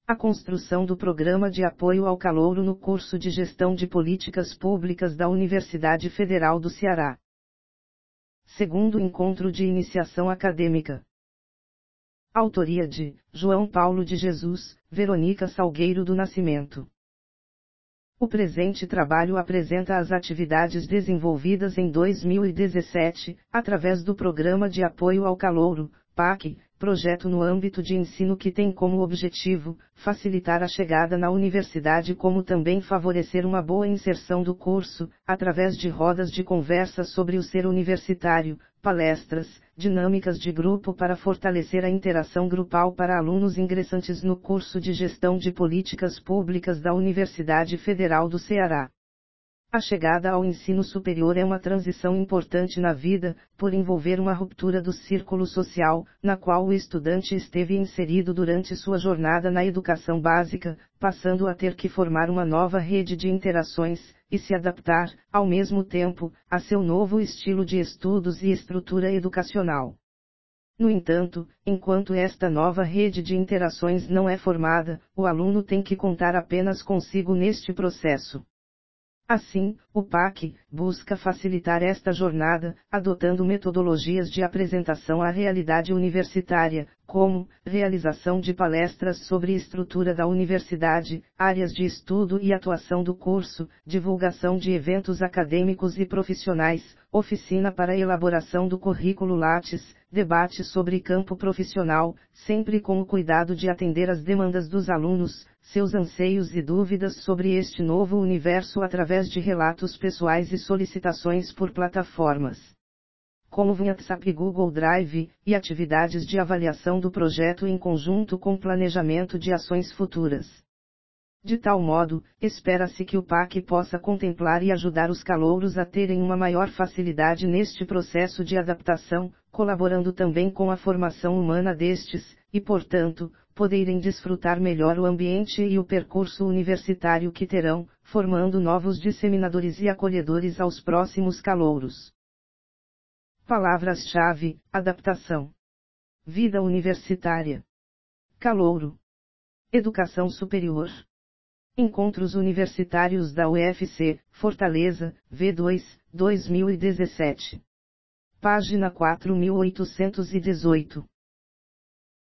A construção do Programa de Apoio ao Calouro no curso de Gestão de Políticas Públicas da Universidade Federal do Ceará. Segundo encontro de iniciação acadêmica. Autoria de João Paulo de Jesus, Verônica Salgueiro do Nascimento. O presente trabalho apresenta as atividades desenvolvidas em 2017, através do Programa de Apoio ao Calouro, PAC, projeto no âmbito de ensino que tem como objetivo, facilitar a chegada na universidade como também favorecer uma boa inserção do curso, através de rodas de conversa sobre o ser universitário, palestras, dinâmicas de grupo para fortalecer a interação grupal para alunos ingressantes no curso de Gestão de Políticas Públicas da Universidade Federal do Ceará. A chegada ao ensino superior é uma transição importante na vida, por envolver uma ruptura do círculo social, na qual o estudante esteve inserido durante sua jornada na educação básica, passando a ter que formar uma nova rede de interações, e se adaptar, ao mesmo tempo, a seu novo estilo de estudos e estrutura educacional. No entanto, enquanto esta nova rede de interações não é formada, o aluno tem que contar apenas consigo neste processo. Assim, o PAC busca facilitar esta jornada, adotando metodologias de apresentação à realidade universitária, como realização de palestras sobre estrutura da universidade, áreas de estudo e atuação do curso, divulgação de eventos acadêmicos e profissionais, oficina para elaboração do currículo Lattes, debate sobre campo profissional, sempre com o cuidado de atender às demandas dos alunos, seus anseios e dúvidas sobre este novo universo através de relatos pessoais e solicitações por plataformas como WhatsApp e Google Drive, e atividades de avaliação do projeto em conjunto com planejamento de ações futuras. De tal modo, espera-se que o PAC possa contemplar e ajudar os calouros a terem uma maior facilidade neste processo de adaptação, colaborando também com a formação humana destes, e portanto, poderem desfrutar melhor o ambiente e o percurso universitário que terão, formando novos disseminadores e acolhedores aos próximos calouros. Palavras-chave: adaptação, vida universitária, calouro, educação superior. Encontros Universitários da UFC, Fortaleza, V2, 2017. Página 4818.